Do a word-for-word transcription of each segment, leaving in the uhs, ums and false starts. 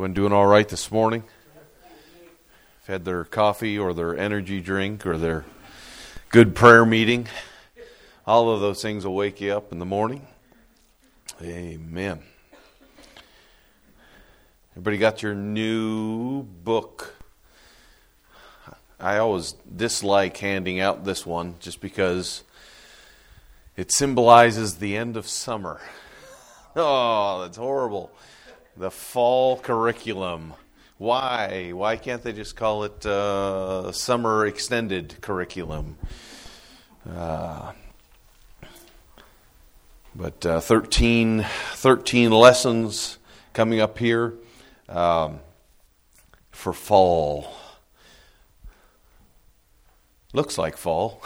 Everyone doing all right this morning? Had their coffee or their energy drink or their good prayer meeting. All of those things will wake you up in the morning. Amen. Everybody got your new book? I always dislike handing out this one just because it symbolizes the end of summer. Oh, that's horrible. The fall curriculum. Why? Why can't they just call it uh, summer extended curriculum? Uh, but uh, thirteen, thirteen lessons coming up here um, for fall. Looks like fall.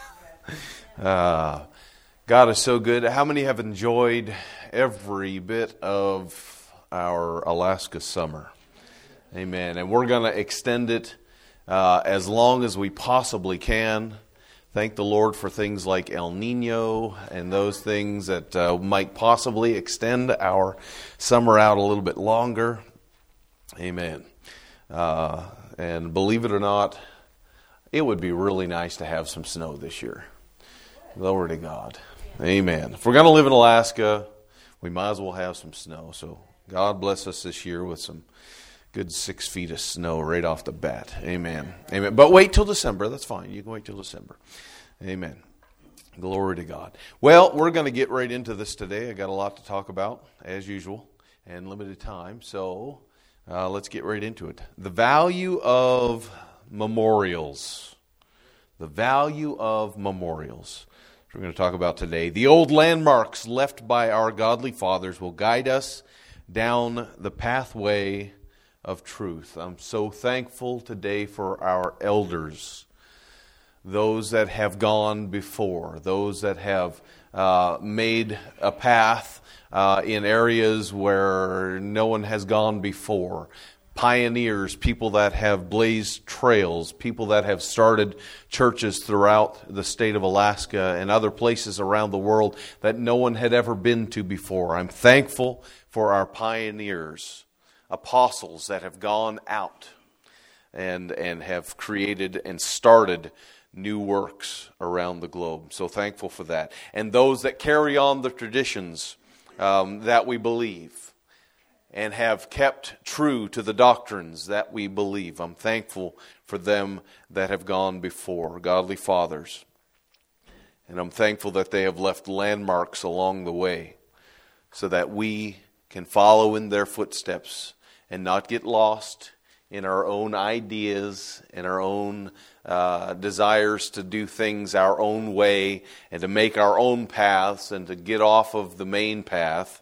uh, God is so good. How many have enjoyed every bit of our Alaska summer? Amen. And we're going to extend it uh, as long as we possibly can. Thank the Lord for things like El Nino and those things that uh, might possibly extend our summer out a little bit longer. Amen. Uh, and believe it or not, it would be really nice to have some snow this year. Glory to God. Amen. If we're going to live in Alaska, we might as well have some snow. So God bless us this year with some good six feet of snow right off the bat. Amen. Amen. But wait till December. That's fine. You can wait till December. Amen. Glory to God. Well, we're going to get right into this today. I got a lot to talk about, as usual, and limited time. So uh, let's get right into it. The value of memorials. The value of memorials. We're going to talk about today. The old landmarks left by our godly fathers will guide us down the pathway of truth. I'm so thankful today for our elders, those that have gone before, those that have uh, made a path uh, in areas where no one has gone before. Pioneers, people that have blazed trails, people that have started churches throughout the state of Alaska and other places around the world that no one had ever been to before. I'm thankful for our pioneers, apostles that have gone out and and have created and started new works around the globe. So thankful for that. And those that carry on the traditions um, that we believe and have kept true to the doctrines that we believe. I'm thankful for them that have gone before, godly fathers. And I'm thankful that they have left landmarks along the way so that we can follow in their footsteps and not get lost in our own ideas and our own uh, desires to do things our own way and to make our own paths and to get off of the main path.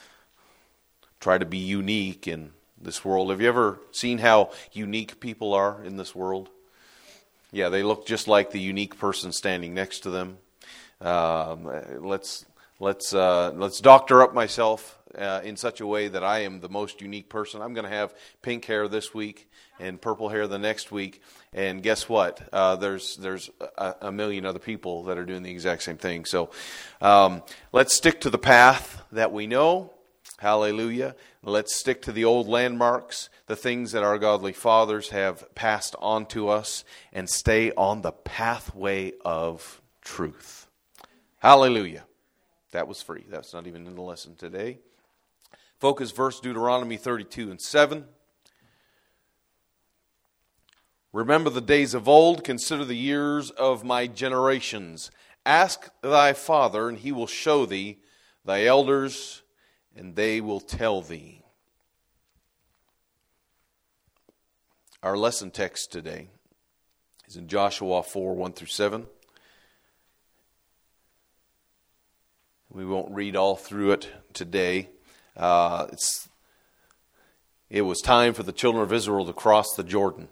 Try to be unique in this world. Have you ever seen how unique people are in this world? Yeah, they look just like the unique person standing next to them. Um, let's let's uh, let's doctor up myself uh, in such a way that I am the most unique person. I'm going to have pink hair this week and purple hair the next week. And guess what? Uh, there's there's a, a million other people that are doing the exact same thing. So um, let's stick to the path that we know. Hallelujah. Let's stick to the old landmarks, the things that our godly fathers have passed on to us, and stay on the pathway of truth. Hallelujah. That was free. That's not even in the lesson today. Focus verse Deuteronomy thirty-two and seven. Remember the days of old, consider the years of my generations. Ask thy father, and he will show thee, thy elders, and they will tell thee. Our lesson text today is in Joshua four, one through seven. We won't read all through it today. Uh, it's, it was time for the children of Israel to cross the Jordan.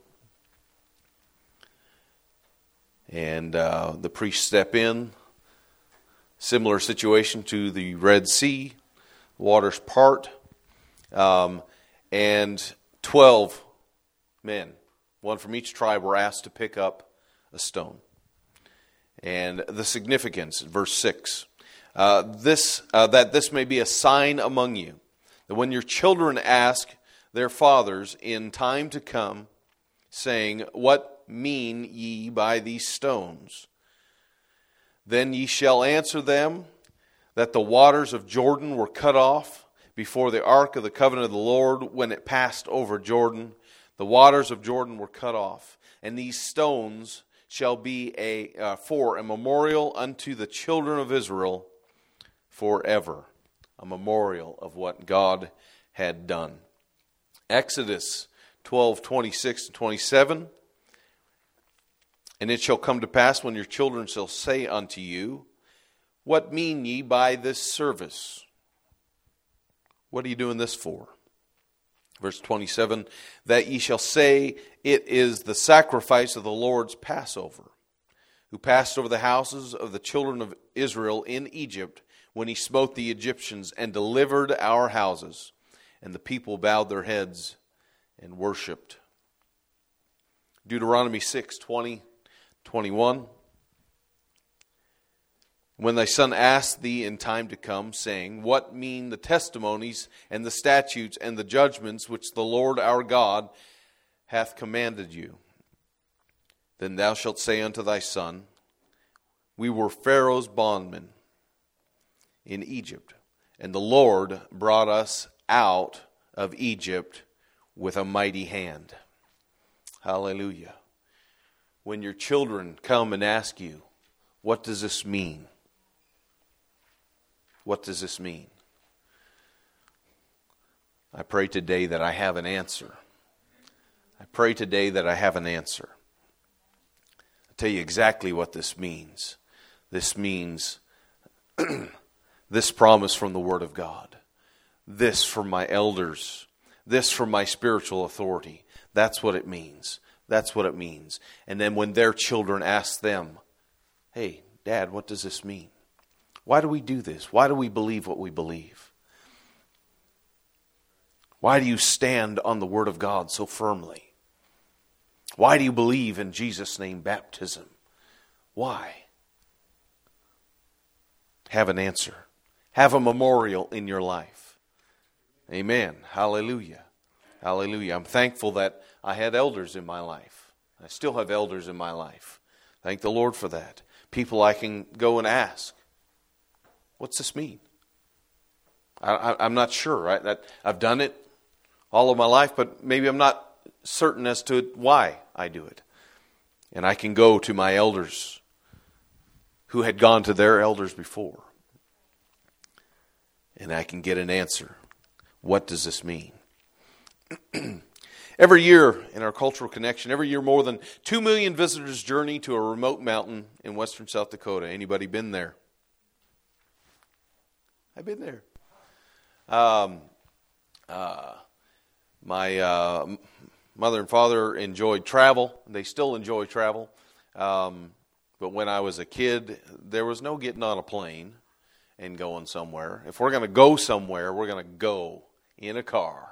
And uh, the priests step in. Similar situation to the Red Sea. Waters part, um, and twelve men, one from each tribe, were asked to pick up a stone. And the significance, verse six, uh, this uh, that this may be a sign among you, that when your children ask, their fathers in time to come, saying, What mean ye by these stones? Then ye shall answer them, that the waters of Jordan were cut off before the ark of the covenant of the Lord when it passed over Jordan. The waters of Jordan were cut off, and these stones shall be a uh, for a memorial unto the children of Israel forever. A memorial of what God had done. Exodus twelve, twenty-six and twenty-seven. And it shall come to pass when your children shall say unto you, What mean ye by this service? What are you doing this for? Verse twenty-seven, That ye shall say, It is the sacrifice of the Lord's Passover, who passed over the houses of the children of Israel in Egypt, when he smote the Egyptians and delivered our houses. And the people bowed their heads and worshipped. Deuteronomy six, twenty, twenty-one. When thy son asked thee in time to come, saying, What mean the testimonies and the statutes and the judgments which the Lord our God hath commanded you? Then thou shalt say unto thy son, We were Pharaoh's bondmen in Egypt, and the Lord brought us out of Egypt with a mighty hand. Hallelujah. When your children come and ask you, what does this mean? What does this mean? I pray today that I have an answer. I pray today that I have an answer. I'll tell you exactly what this means. This means this promise from the Word of God. This from my elders. This from my spiritual authority. That's what it means. That's what it means. And then when their children ask them, Hey, Dad, what does this mean? Why do we do this? Why do we believe what we believe? Why do you stand on the Word of God so firmly? Why do you believe in Jesus' name baptism? Why? Have an answer. Have a memorial in your life. Amen. Hallelujah. Hallelujah. I'm thankful that I had elders in my life. I still have elders in my life. Thank the Lord for that. People I can go and ask, what's this mean? I, I, I'm not sure. I, that, I've done it all of my life, but maybe I'm not certain as to why I do it. And I can go to my elders who had gone to their elders before. And I can get an answer. What does this mean? Every year in our Cultural Connection, every year more than two million visitors journey to a remote mountain in western South Dakota. Anybody been there? I've been there. Um, uh, my uh, mother and father enjoyed travel. They still enjoy travel. Um, but when I was a kid, there was no getting on a plane and going somewhere. If we're going to go somewhere, we're going to go in a car.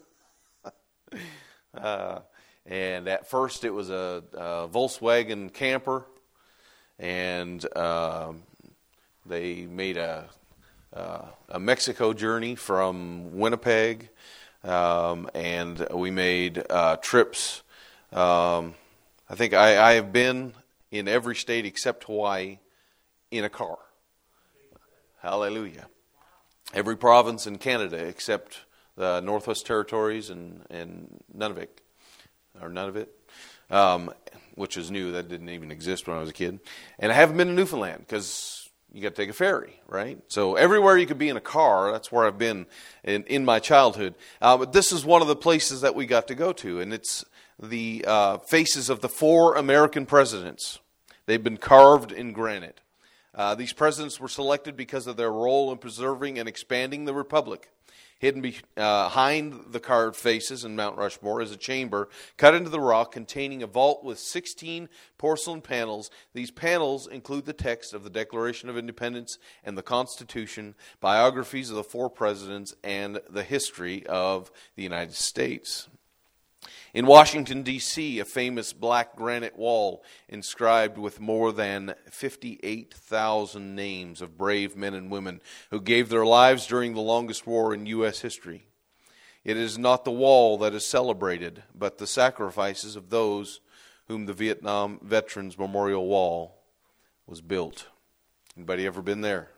uh, and at first it was a, a Volkswagen camper, and uh, they made a, uh, a Mexico journey from Winnipeg, um, and we made uh, trips. Um, I think I, I have been in every state except Hawaii in a car. Hallelujah. Every province in Canada except the Northwest Territories and, and Nunavut, or Nunavut, um, which is new. That didn't even exist when I was a kid. And I haven't been to Newfoundland because you got to take a ferry, right? So everywhere you could be in a car, that's where I've been in, in my childhood. Uh, but this is one of the places that we got to go to, and it's the uh, faces of the four American presidents. They've been carved in granite. Uh, these presidents were selected because of their role in preserving and expanding the republic. Hidden behind the carved faces in Mount Rushmore is a chamber cut into the rock containing a vault with sixteen porcelain panels. These panels include the text of the Declaration of Independence and the Constitution, biographies of the four presidents, and the history of the United States. In Washington, D C, a famous black granite wall inscribed with more than fifty-eight thousand names of brave men and women who gave their lives during the longest war in U S history. It is not the wall that is celebrated, but the sacrifices of those whom the Vietnam Veterans Memorial Wall was built. Anybody ever been there?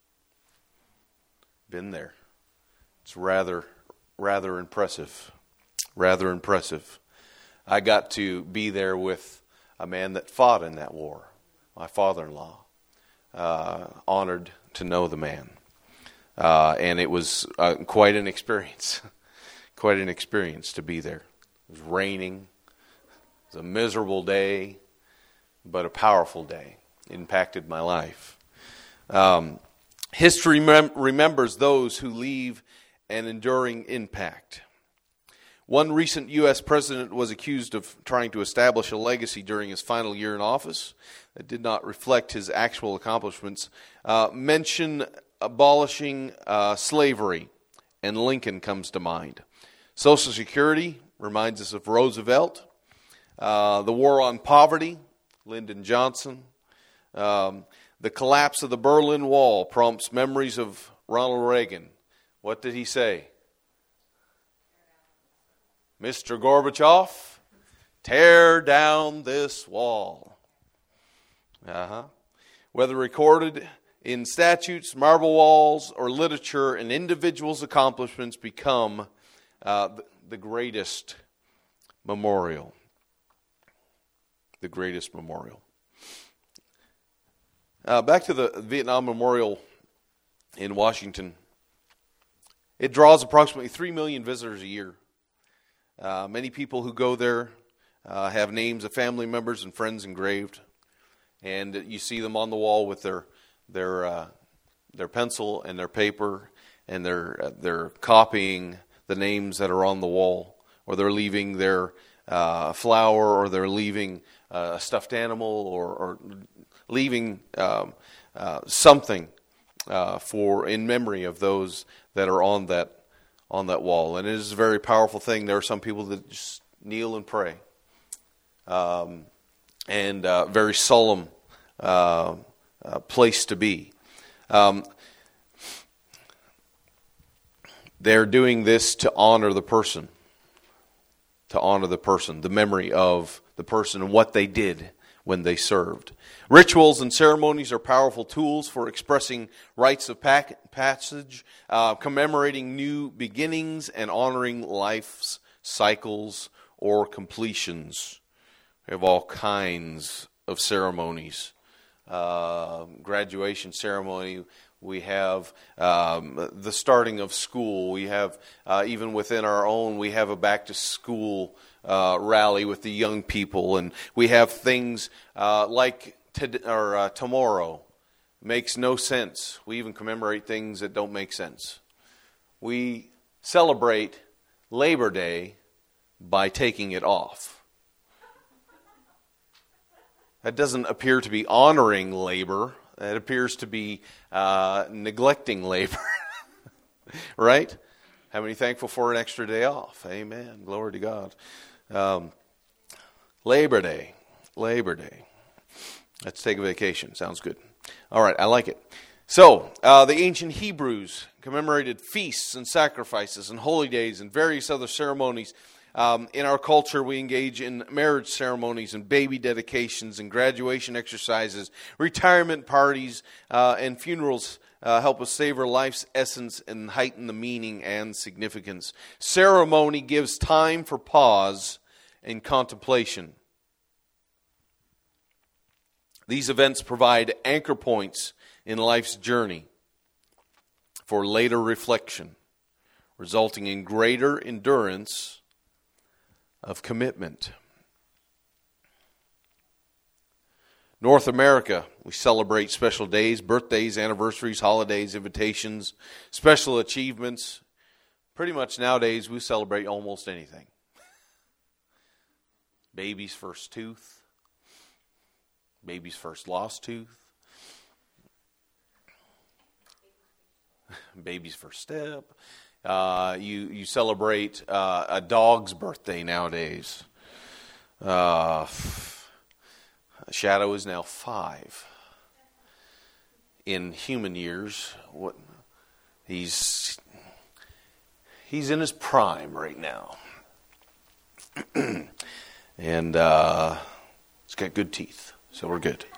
Been there. It's rather, rather impressive. Rather impressive. I got to be there with a man that fought in that war, my father-in-law. Uh, honored to know the man. Uh, and it was uh, quite an experience. Quite an experience to be there. It was raining. It was a miserable day, but a powerful day. It impacted my life. Um, history mem- remembers those who leave an enduring impact. One recent U S president was accused of trying to establish a legacy during his final year in office that did not reflect his actual accomplishments. Uh, mention abolishing uh, slavery, and Lincoln comes to mind. Social Security reminds us of Roosevelt. Uh, the war on poverty, Lyndon Johnson. Um, the collapse of the Berlin Wall prompts memories of Ronald Reagan. What did he say? Mister Gorbachev, tear down this wall. Uh-huh. Whether recorded in statutes, marble walls, or literature, an individual's accomplishments become uh, the greatest memorial. The greatest memorial. Uh, back to the Vietnam Memorial in Washington. It draws approximately three million visitors a year. Uh, many people who go there uh, have names of family members and friends engraved, and you see them on the wall with their their uh, their pencil and their paper, and they're uh, they're copying the names that are on the wall, or they're leaving their uh, flower, or they're leaving uh, a stuffed animal, or, or leaving um, uh, something uh, for in memory of those that are on that. on that wall. And it is a very powerful thing. There are some people that just kneel and pray. Um, and uh, very solemn uh, uh, place to be. Um, they're doing this to honor the person. To honor the person. The memory of the person and what they did when they served. Rituals and ceremonies are powerful tools for expressing rites of passage, uh, commemorating new beginnings, and honoring life's cycles or completions. We have all kinds of ceremonies. Uh, graduation ceremony. We have um, the starting of school. We have, uh, even within our own, we have a back to school uh, rally with the young people. And we have things uh, like to, or, uh, tomorrow. Makes no sense. We even commemorate things that don't make sense. We celebrate Labor Day by taking it off. That doesn't appear to be honoring labor. It appears to be uh, neglecting labor. Right? How many thankful for an extra day off? Amen. Glory to God. Um, Labor Day. Labor Day. Let's take a vacation. Sounds good. All right, I like it. So, uh, the ancient Hebrews commemorated feasts and sacrifices and holy days and various other ceremonies. Um, in our culture, we engage in marriage ceremonies and baby dedications and graduation exercises, retirement parties, uh, and funerals uh, help us savor life's essence and heighten the meaning and significance. Ceremony gives time for pause and contemplation. These events provide anchor points in life's journey for later reflection, resulting in greater endurance of commitment. North America, we celebrate special days, birthdays, anniversaries, holidays, invitations, special achievements. Pretty much nowadays we celebrate almost anything. Baby's first tooth, baby's first lost tooth, baby's first step. Uh, you you celebrate uh, a dog's birthday nowadays. Uh, Shadow is now five. In human years, what he's he's in his prime right now. And uh, he's got good teeth, so we're good.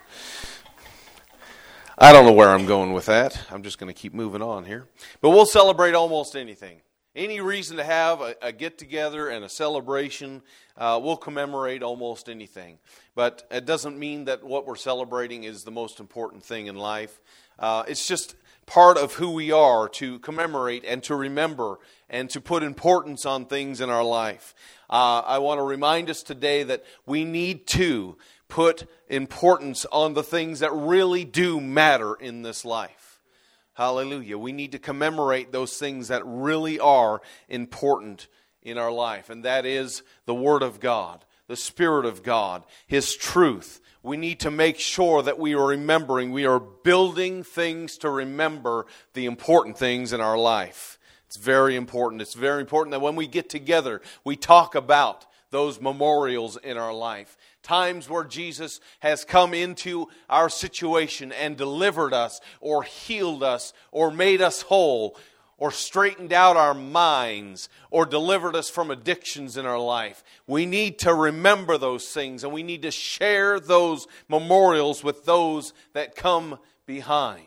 I don't know where I'm going with that. I'm just going to keep moving on here. But we'll celebrate almost anything. Any reason to have a, a get-together and a celebration, uh, we'll commemorate almost anything. But it doesn't mean that what we're celebrating is the most important thing in life. Uh, it's just part of who we are to commemorate and to remember and to put importance on things in our life. Uh, I want to remind us today that we need to put importance on the things that really do matter in this life. Hallelujah. We need to commemorate those things that really are important in our life. And that is the Word of God, the Spirit of God, His truth. We need to make sure that we are remembering, we are building things to remember the important things in our life. It's very important. It's very important that when we get together, we talk about those memorials in our life. Times where Jesus has come into our situation and delivered us, or healed us, or made us whole, or straightened out our minds, or delivered us from addictions in our life. We need to remember those things, and we need to share those memorials with those that come behind.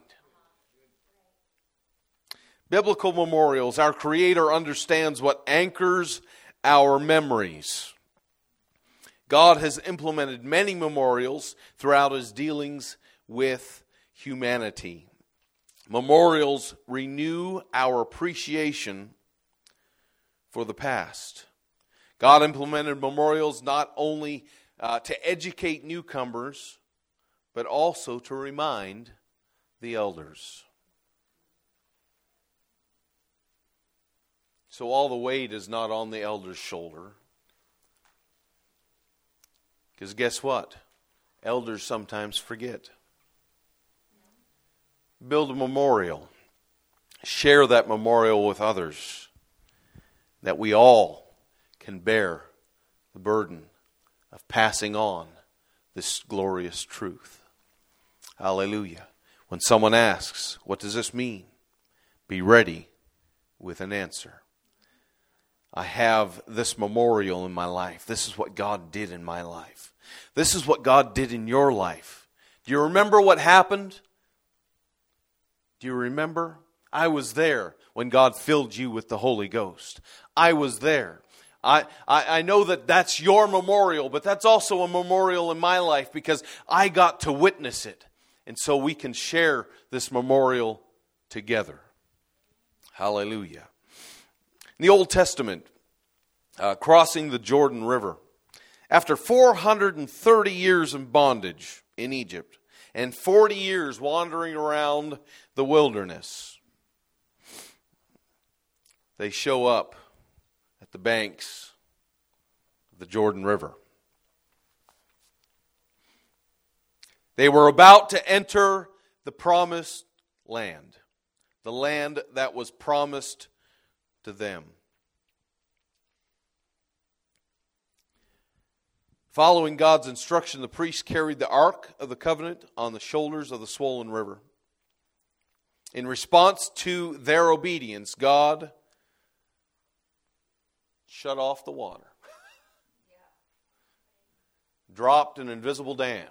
Biblical memorials, our Creator understands what anchors our memories. God has implemented many memorials throughout His dealings with humanity. Memorials renew our appreciation for the past. God implemented memorials not only uh, to educate newcomers, but also to remind the elders. So all the weight is not on the elder's shoulder. Because guess what? Elders sometimes forget. Build a memorial. Share that memorial with others. That we all can bear the burden of passing on this glorious truth. Hallelujah. When someone asks, what does this mean? Be ready with an answer. I have this memorial in my life. This is what God did in my life. This is what God did in your life. Do you remember what happened? Do you remember? I was there when God filled you with the Holy Ghost. I was there. I, I, I know that that's your memorial, but that's also a memorial in my life because I got to witness it. And so we can share this memorial together. Hallelujah. In the Old Testament, uh, crossing the Jordan River, after four hundred thirty years in bondage in Egypt and forty years wandering around the wilderness, they show up at the banks of the Jordan River. They were about to enter the promised land, the land that was promised to them. Following God's instruction, the priests carried the Ark of the Covenant on the shoulders of the swollen river. In response to their obedience, God shut off the water, dropped an invisible dam,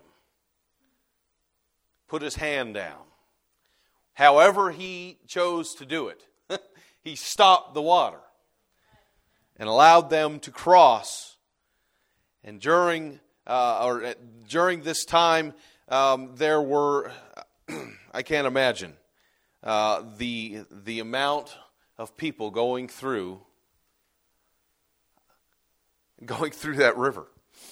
put His hand down. However He chose to do it, He stopped the water and allowed them to cross. And during uh, or during this time, um, there were I can't imagine uh, the the amount of people going through going through that river.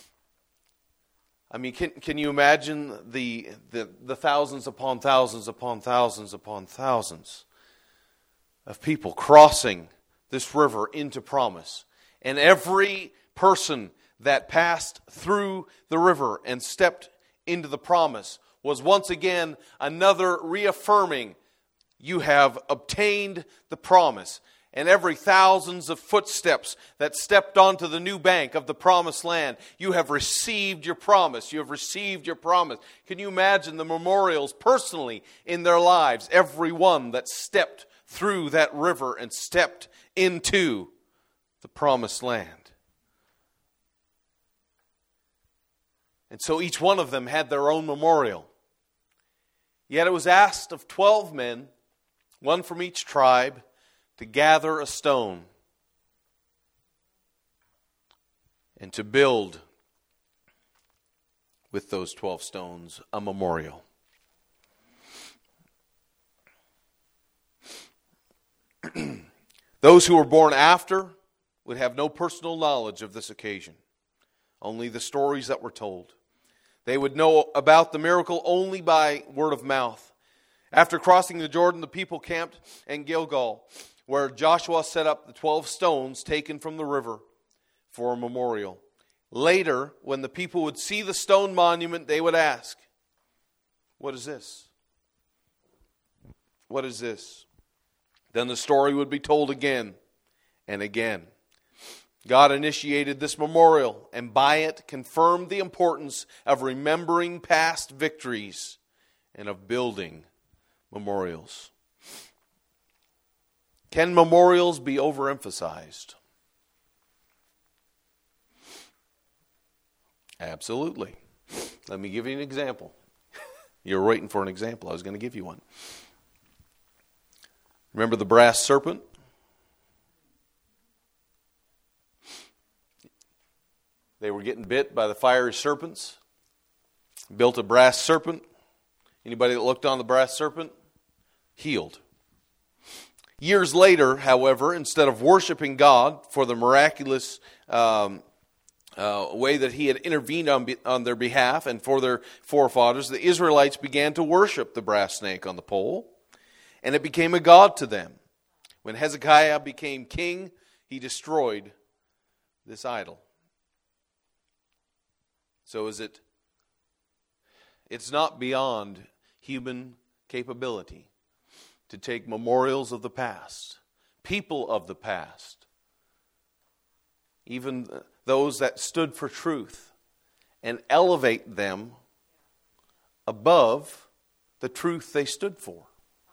I mean, can can you imagine the the, the thousands upon thousands upon thousands upon thousands of people crossing this river into promise, and every person that passed through the river and stepped into the promise was once again another reaffirming, you have obtained the promise. And every thousands of footsteps that stepped onto the new bank of the promised land, you have received your promise. You have received your promise. Can you imagine the memorials personally in their lives? Every one that stepped through that river and stepped into the promised land. And so each one of them had their own memorial. Yet it was asked of twelve men, one from each tribe, to gather a stone and to build with those twelve stones a memorial. Those who were born after would have no personal knowledge of this occasion, only the stories that were told. They would know about the miracle only by word of mouth. After crossing the Jordan, the people camped in Gilgal, where Joshua set up the twelve stones taken from the river for a memorial. Later, when the people would see the stone monument, they would ask, "What is this? What is this?" Then the story would be told again and again. God initiated this memorial, and by it confirmed the importance of remembering past victories and of building memorials. Can memorials be overemphasized? Absolutely. Let me give you an example. You're waiting for an example. I was going to give you one. Remember the brass serpent? They were getting bit by the fiery serpents. Built a brass serpent. Anybody that looked on the brass serpent? Healed. Years later, however, instead of worshiping God for the miraculous um, uh, way that He had intervened on, be, on their behalf and for their forefathers, the Israelites began to worship the brass snake on the pole. And it became a god to them. When Hezekiah became king, he destroyed this idol. So is it, it's not beyond human capability to take memorials of the past, people of the past, even those that stood for truth, and elevate them above the truth they stood for.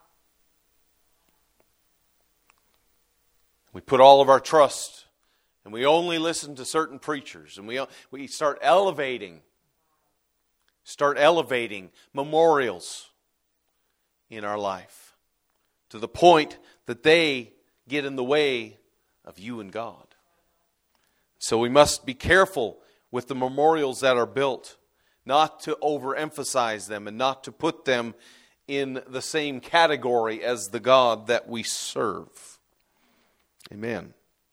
We put all of our trust, and we only listen to certain preachers, and we we start elevating, start elevating memorials in our life to the point that they get in the way of you and God. So we must be careful with the memorials that are built, not to overemphasize them and not to put them in the same category as the God that we serve. Amen.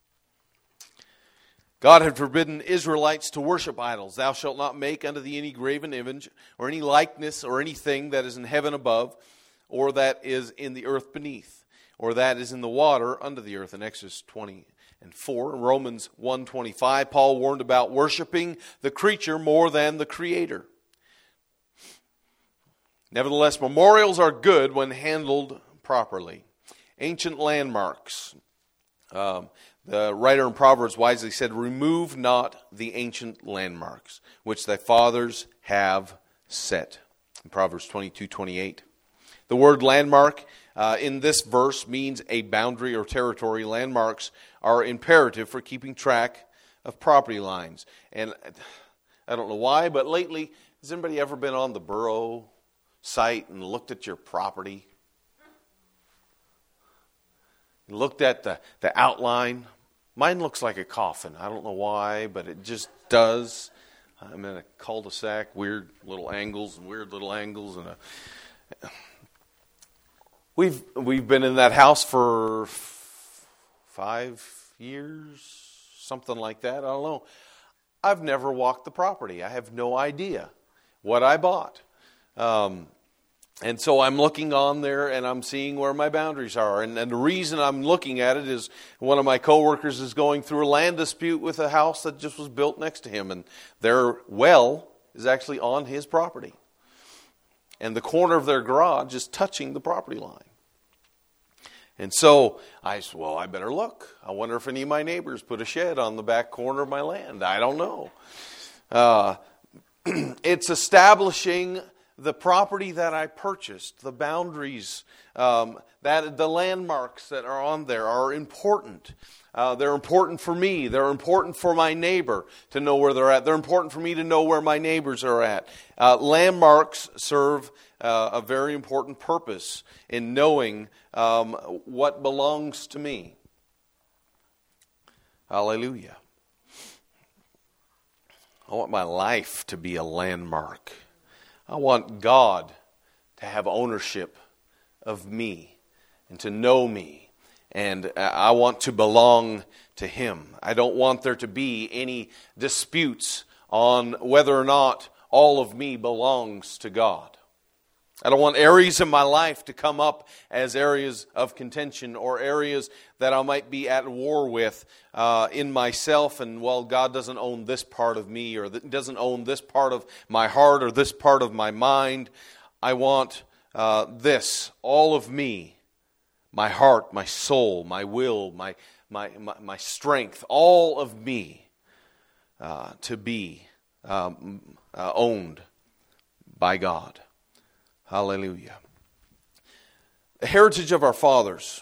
God had forbidden Israelites to worship idols. Thou shalt not make unto thee any graven image, or any likeness, or anything that is in heaven above, or that is in the earth beneath, or that is in the water under the earth. In Exodus twenty and four, in Romans one twenty-five, Paul warned about worshiping the creature more than the Creator. Nevertheless, memorials are good when handled properly. Ancient landmarks. Um, the writer in Proverbs wisely said, "Remove not the ancient landmarks, which thy fathers have set." In Proverbs twenty-two twenty-eight. The word landmark uh, in this verse means a boundary or territory. Landmarks are imperative for keeping track of property lines. And I don't know why, but lately, has anybody ever been on the borough site and looked at your property? Looked at the, the outline. Mine looks like a coffin. I don't know why, but it just does. I'm in a cul-de-sac, weird little angles and weird little angles. and a, We've we've been in that house for f- five years, something like that. I don't know. I've never walked the property. I have no idea what I bought. Um And so I'm looking on there and I'm seeing where my boundaries are. And, and the reason I'm looking at it is one of my coworkers is going through a land dispute with a house that just was built next to him. And their well is actually on his property. And the corner of their garage is touching the property line. And so I said, well, I better look. I wonder if any of my neighbors put a shed on the back corner of my land. I don't know. Uh, it's establishing the property that I purchased, the boundaries, um, that the landmarks that are on there are important. Uh, they're important for me. They're important for my neighbor to know where they're at. They're important for me to know where my neighbors are at. Uh, landmarks serve uh, a very important purpose in knowing um, what belongs to me. Hallelujah. I want my life to be a landmark. I want God to have ownership of me and to know me. And I want to belong to Him. I don't want there to be any disputes on whether or not all of me belongs to God. I don't want areas of my life to come up as areas of contention or areas that I might be at war with uh, in myself. And, well, God doesn't own this part of me, or doesn't own this part of my heart or this part of my mind. I want uh, this, all of me. My heart, my soul, my will, my my my, my strength, all of me uh, to be um, uh, owned by God. Hallelujah. The heritage of our fathers.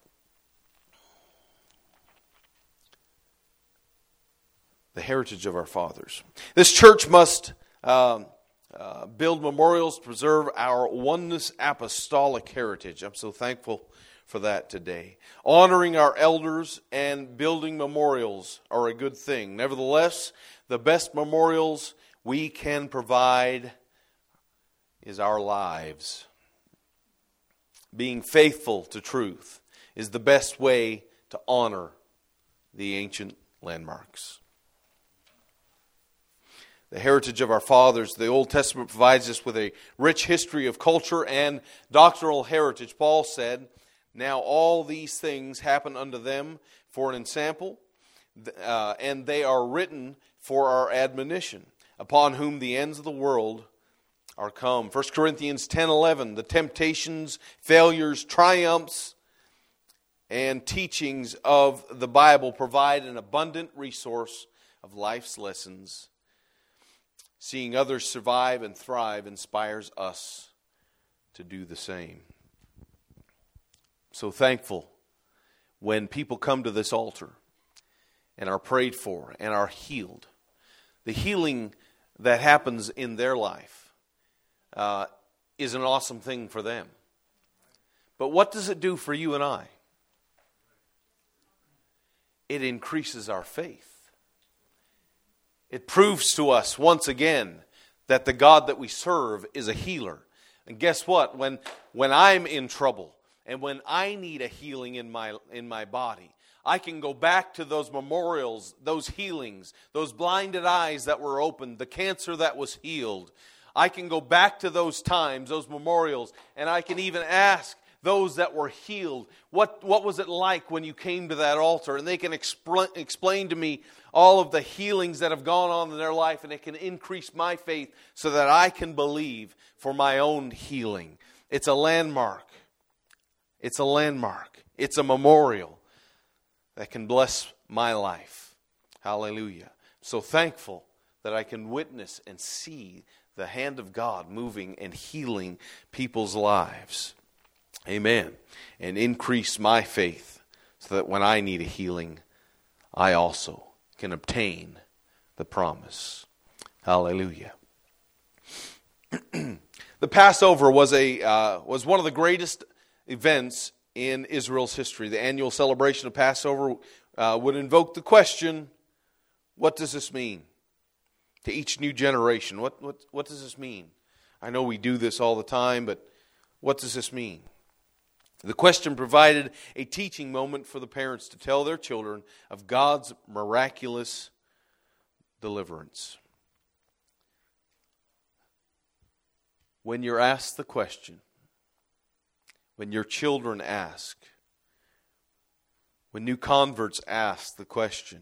The heritage of our fathers. This church must um, uh, build memorials to preserve our oneness apostolic heritage. I'm so thankful for that today. Honoring our elders and building memorials are a good thing. Nevertheless, the best memorials we can provide is our lives. Being faithful to truth is the best way to honor the ancient landmarks. The heritage of our fathers. The Old Testament provides us with a rich history of culture and doctrinal heritage. Paul said, "Now all these things happen unto them for an ensample, uh, and they are written for our admonition, upon whom the ends of the world are come." First Corinthians ten eleven, the temptations, failures, triumphs, and teachings of the Bible provide an abundant resource of life's lessons. Seeing others survive and thrive inspires us to do the same. So thankful when people come to this altar and are prayed for and are healed. The healing that happens in their life uh, is an awesome thing for them. But what does it do for you and I? It increases our faith. It proves to us once again that the God that we serve is a healer. And guess what? When, when I'm in trouble, and when I need a healing in my in my body, I can go back to those memorials, those healings, those blinded eyes that were opened, the cancer that was healed. I can go back to those times, those memorials, and I can even ask those that were healed, what, what was it like when you came to that altar? And they can expl- explain to me all of the healings that have gone on in their life, and it can increase my faith so that I can believe for my own healing. It's a landmark. It's a landmark. It's a memorial that can bless my life. Hallelujah. So thankful that I can witness and see the hand of God moving and healing people's lives. Amen. And increase my faith so that when I need a healing, I also can obtain the promise. Hallelujah. The Passover was a uh, was one of the greatest events in Israel's history. The annual celebration of Passover uh, would invoke the question, what does this mean? To each new generation, what, what, what does this mean? I know we do this all the time, but what does this mean? The question provided a teaching moment for the parents to tell their children of God's miraculous deliverance. When you're asked the question, when your children ask, when new converts ask the question,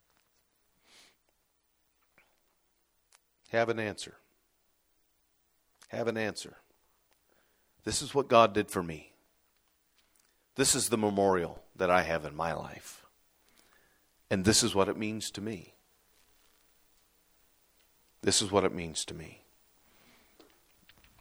have an answer. Have an answer. This is what God did for me. This is the memorial that I have in my life. And this is what it means to me. This is what it means to me.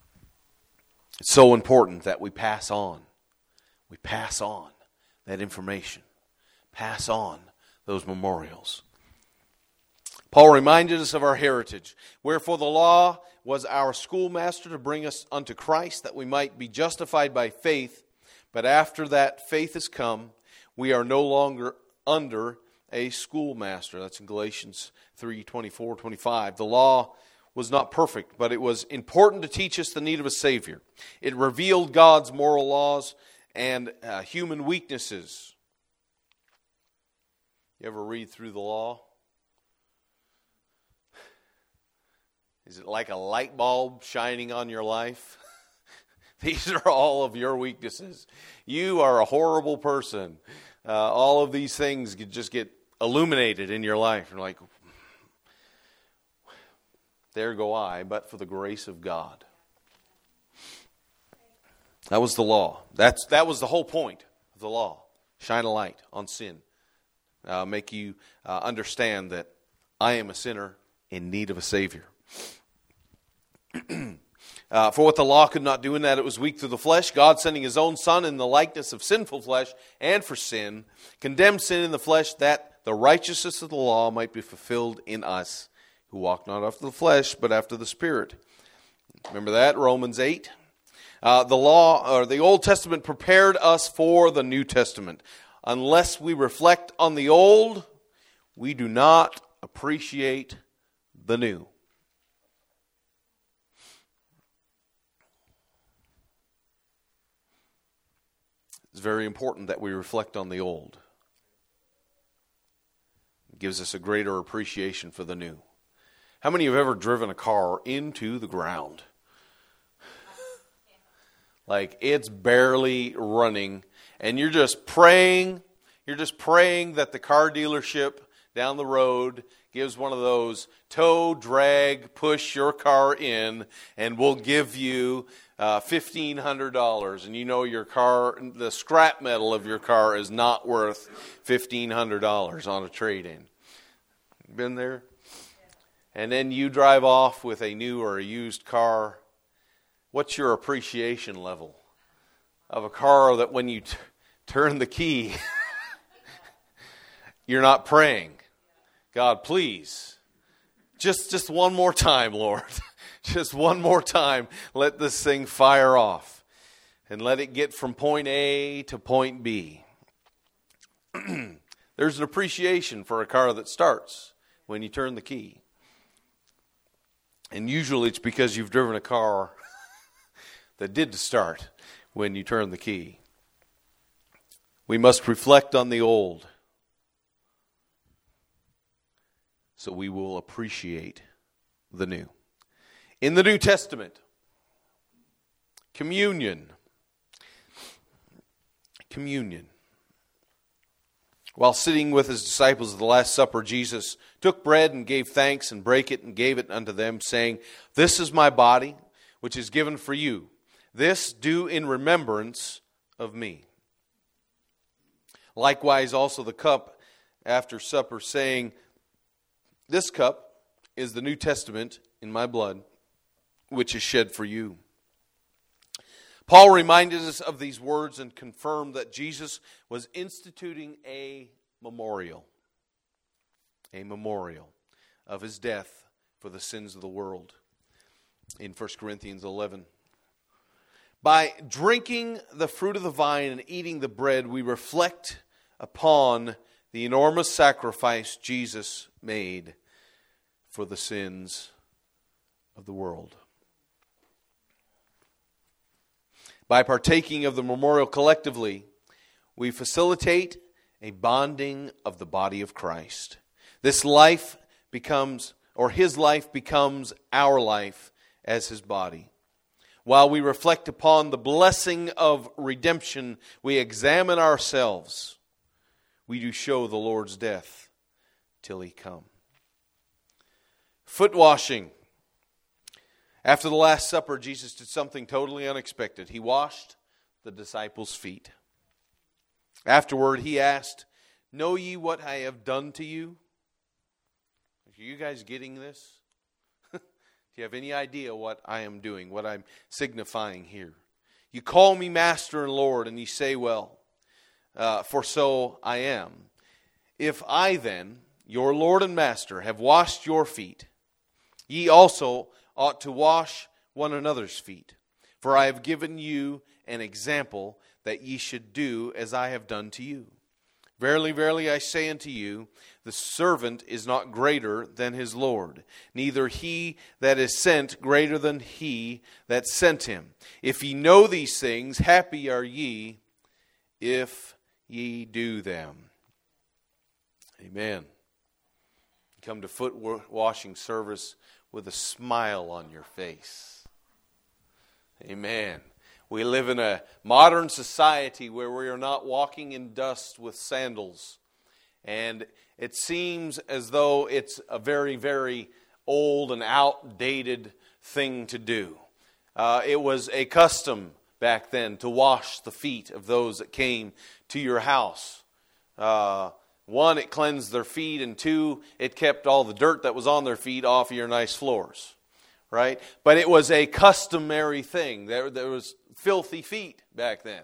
It's so important that we pass on. We pass on that information. Pass on those memorials. Paul reminded us of our heritage. Wherefore the law was our schoolmaster to bring us unto Christ, that we might be justified by faith. But after that faith has come, we are no longer under a schoolmaster. That's in Galatians three, twenty-four, twenty-five. The law was not perfect, but it was important to teach us the need of a Savior. It revealed God's moral laws and uh, human weaknesses. You ever read through the law? Is it like a light bulb shining on your life? These are all of your weaknesses. You are a horrible person. Uh, all of these things just get illuminated in your life. You're like, there go I, but for the grace of God. That was the law. That's that was the whole point of the law. Shine a light on sin. Uh, make you uh, understand that I am a sinner in need of a Savior. uh, for what the law could not do in that it was weak through the flesh, God sending His own Son in the likeness of sinful flesh and for sin, condemned sin in the flesh, that the righteousness of the law might be fulfilled in us, who walk not after the flesh, but after the Spirit. Remember that, Romans eight? Uh, the law, or the Old Testament prepared us for the New Testament. Unless we reflect on the old, we do not appreciate the new. It's very important that we reflect on the old. It gives us a greater appreciation for the new. How many have ever driven a car into the ground? Like it's barely running, and you're just praying, you're just praying that the car dealership down the road gives one of those tow, drag, push your car in, and we'll give you uh, fifteen hundred dollars. And you know your car, the scrap metal of your car is not worth fifteen hundred dollars on a trade-in. Been there? And then you drive off with a new or a used car. What's your appreciation level of a car that when you t- turn the key, you're not praying, God, please, just, just one more time, Lord. Just one more time, let this thing fire off and let it get from point A to point B. There's an appreciation for a car that starts when you turn the key. And usually it's because you've driven a car that did start when you turn the key. We must reflect on the old so we will appreciate the new. In the New Testament, communion. Communion. While sitting with His disciples at the Last Supper, Jesus took bread and gave thanks and brake it and gave it unto them, saying, "This is my body, which is given for you. This do in remembrance of me." Likewise also the cup after supper, saying, "This cup is the New Testament in my blood, which is shed for you." Paul reminded us of these words and confirmed that Jesus was instituting a memorial. A memorial of His death for the sins of the world. In First Corinthians eleven. By drinking the fruit of the vine and eating the bread, we reflect upon the enormous sacrifice Jesus made for the sins of the world. By partaking of the memorial collectively, we facilitate a bonding of the body of Christ. This life becomes, or His life becomes our life as His body. While we reflect upon the blessing of redemption, we examine ourselves. We do show the Lord's death till He come. Foot washing. After the Last Supper, Jesus did something totally unexpected. He washed the disciples' feet. Afterward, He asked, "Know ye what I have done to you?" Are you guys getting this? Do you have any idea what I am doing, what I'm signifying here? You call me Master and Lord, and ye say, well, uh, for so I am. If I then, your Lord and Master, have washed your feet, ye also ought to wash one another's feet. For I have given you an example that ye should do as I have done to you. Verily, verily, I say unto you, the servant is not greater than his Lord, neither he that is sent greater than he that sent him. If ye know these things, happy are ye if ye do them. Amen. Come to foot washing service with a smile on your face. Amen. We live in a modern society where we are not walking in dust with sandals. And it seems as though it's a very, very old and outdated thing to do. Uh, it was a custom back then to wash the feet of those that came to your house. Uh, one, it cleansed their feet, and two, it kept all the dirt that was on their feet off of your nice floors. Right? But it was a customary thing. There, there was filthy feet back then.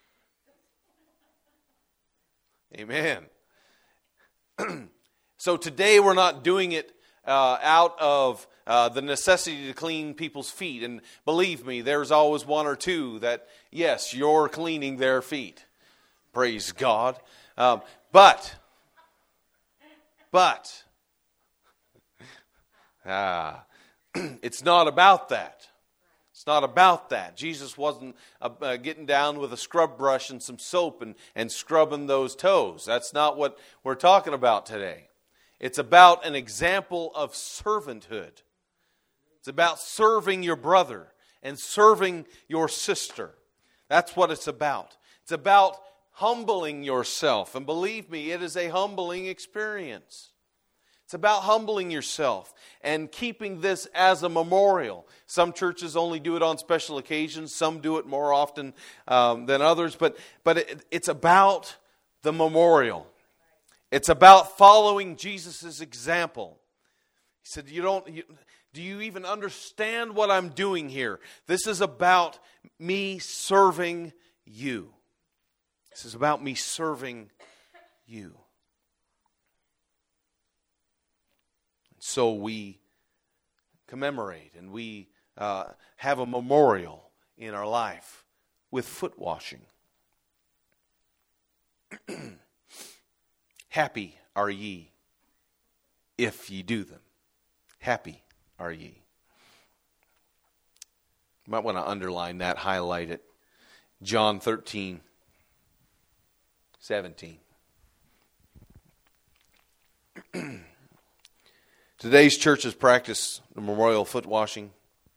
Amen. So today we're not doing it uh, out of uh, the necessity to clean people's feet. And believe me, there's always one or two that, yes, you're cleaning their feet. Praise God. Um, but, but, ah, it's not about that. It's not about that. Jesus wasn't uh, uh, getting down with a scrub brush and some soap and, and scrubbing those toes. That's not what we're talking about today. It's about an example of servanthood. It's about serving your brother and serving your sister. That's what it's about. It's about humbling yourself. And believe me, it is a humbling experience. It's about humbling yourself and keeping this as a memorial. Some churches only do it on special occasions. Some do it more often um, than others. But, but it, it's about the memorial. It's about following Jesus' example. He said, "You don't. You, do you even understand what I'm doing here? This is about me serving you. This is about me serving you." So we commemorate and we uh, have a memorial in our life with foot washing. Happy are ye if ye do them. Happy are ye. You might want to underline that, highlight it. John thirteen, seventeen. Today's churches practice the memorial foot washing.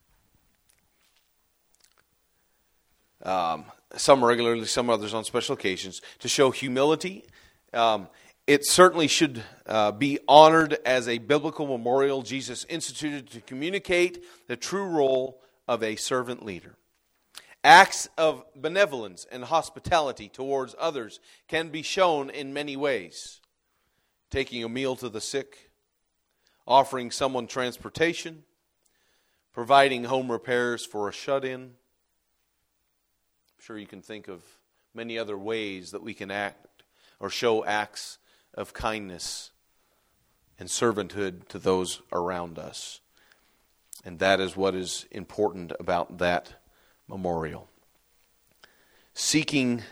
Um, some regularly, some others on special occasions, to show humility. Um, it certainly should uh, be honored as a biblical memorial Jesus instituted to communicate the true role of a servant leader. Acts of benevolence and hospitality towards others can be shown in many ways. Taking a meal to the sick, offering someone transportation, providing home repairs for a shut-in. I'm sure you can think of many other ways that we can act or show acts of kindness and servanthood to those around us. And that is what is important about that memorial. Seeking,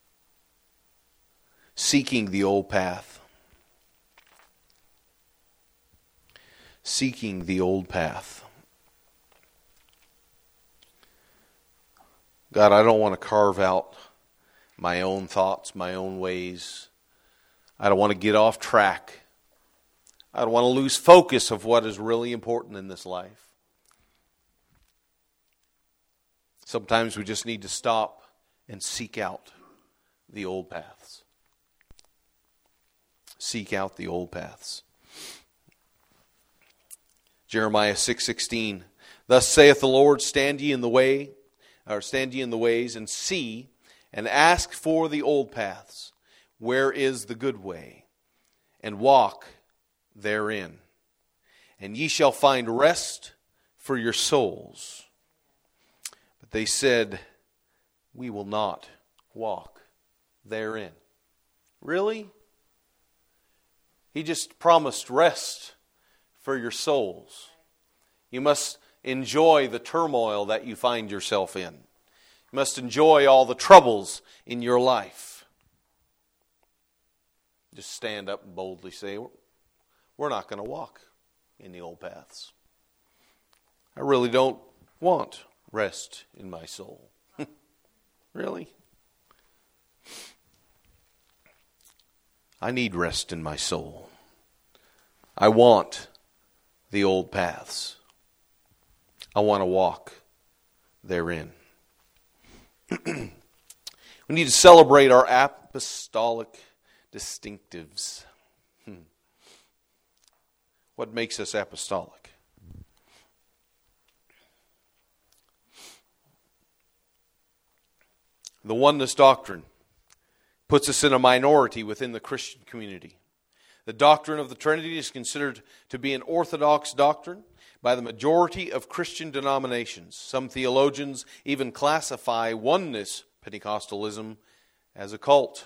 seeking the old path. Seeking the old path. God, I don't want to carve out my own thoughts, my own ways. I don't want to get off track. I don't want to lose focus of what is really important in this life. Sometimes we just need to stop and seek out the old paths. Seek out the old paths. Jeremiah six sixteen. Thus saith the Lord, stand ye in the way, or stand ye in the ways, and see, and ask for the old paths, where is the good way, and walk therein. And ye shall find rest for your souls. But they said, we will not walk therein. Really? He just promised rest for your souls. You must enjoy the turmoil that you find yourself in. You must enjoy all the troubles in your life. Just stand up and boldly say, we're not going to walk in the old paths. I really don't want rest in my soul. Really? I need rest in my soul. I want the old paths. I want to walk therein. We need to celebrate our apostolic distinctives. Hmm. What makes us apostolic? The oneness doctrine puts us in a minority within the Christian community. The doctrine of the Trinity is considered to be an orthodox doctrine by the majority of Christian denominations. Some theologians even classify oneness Pentecostalism as a cult.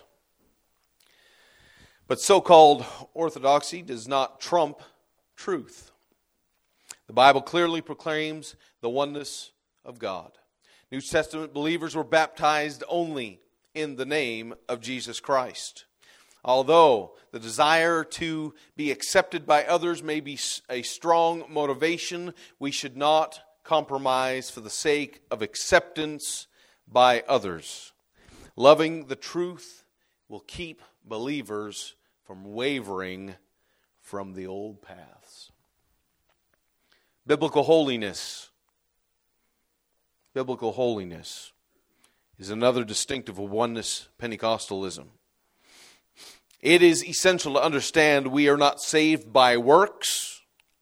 But so-called orthodoxy does not trump truth. The Bible clearly proclaims the oneness of God. New Testament believers were baptized only in the name of Jesus Christ. Although the desire to be accepted by others may be a strong motivation, we should not compromise for the sake of acceptance by others. Loving the truth will keep believers from wavering from the old paths. Biblical holiness. Biblical holiness is another distinctive of oneness Pentecostalism. It is essential to understand we are not saved by works,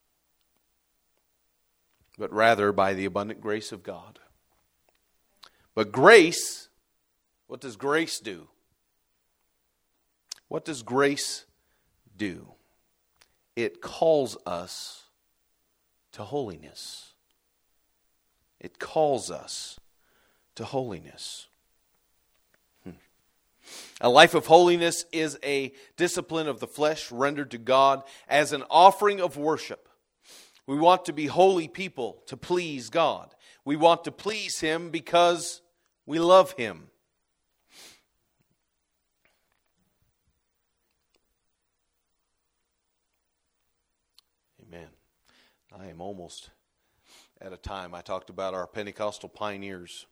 but rather by the abundant grace of God. But grace, what does grace do? What does grace do? It calls us to holiness. It calls us to holiness. Hmm. A life of holiness is a discipline of the flesh rendered to God as an offering of worship. We want to be holy people to please God. We want to please Him because we love Him. Amen. I am almost at a time. I talked about our Pentecostal pioneers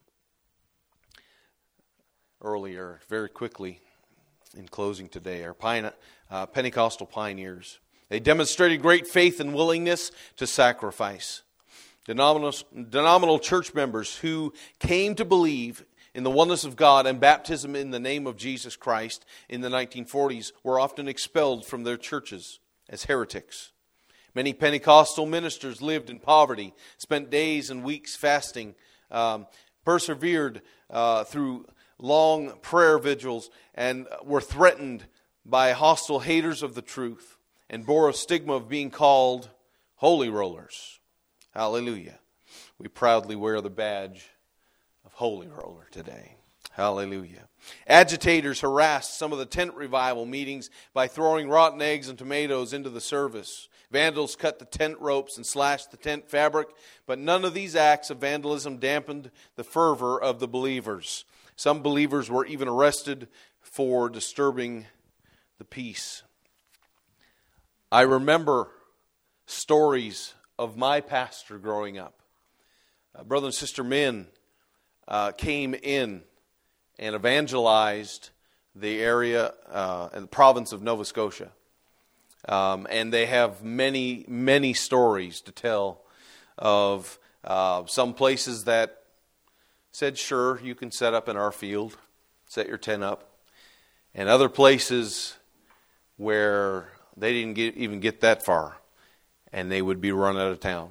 earlier, very quickly in closing today. Our pine, uh, Pentecostal pioneers. They demonstrated great faith and willingness to sacrifice. Denominal, denominal church members who came to believe in the oneness of God and baptism in the name of Jesus Christ in the nineteen forties were often expelled from their churches as heretics. Many Pentecostal ministers lived in poverty, spent days and weeks fasting, um, persevered uh, through long prayer vigils, and were threatened by hostile haters of the truth, and bore a stigma of being called holy rollers. Hallelujah. We proudly wear the badge of holy roller today. Hallelujah. Agitators harassed some of the tent revival meetings by throwing rotten eggs and tomatoes into the service. Vandals cut the tent ropes and slashed the tent fabric, but none of these acts of vandalism dampened the fervor of the believers. Some believers were even arrested for disturbing the peace. I remember stories of my pastor growing up. Uh, Brother and Sister Min uh, came in and evangelized the area uh, and the province of Nova Scotia. Um, and they have many, many stories to tell of uh, some places that said, sure, you can set up in our field, set your tent up. And other places where they didn't get, even get that far, and they would be run out of town.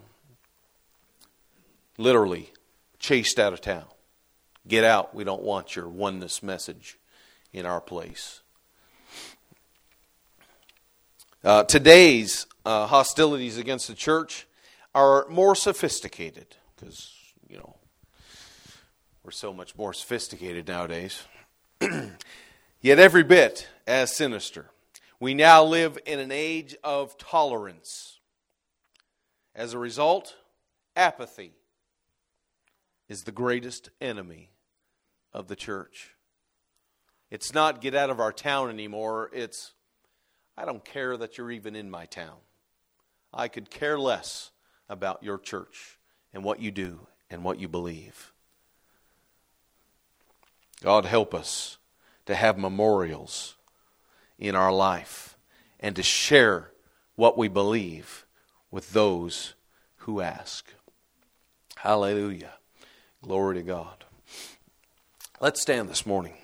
Literally chased out of town. Get out, we don't want your oneness message in our place. Uh, today's uh, hostilities against the church are more sophisticated because, you know, We're so much more sophisticated nowadays. Yet every bit as sinister. We now live in an age of tolerance. As a result, apathy is the greatest enemy of the church. It's not get out of our town anymore. It's, I don't care that you're even in my town. I could care less about your church and what you do and what you believe. God help us to have memorials in our life and to share what we believe with those who ask. Hallelujah. Glory to God. Let's stand this morning.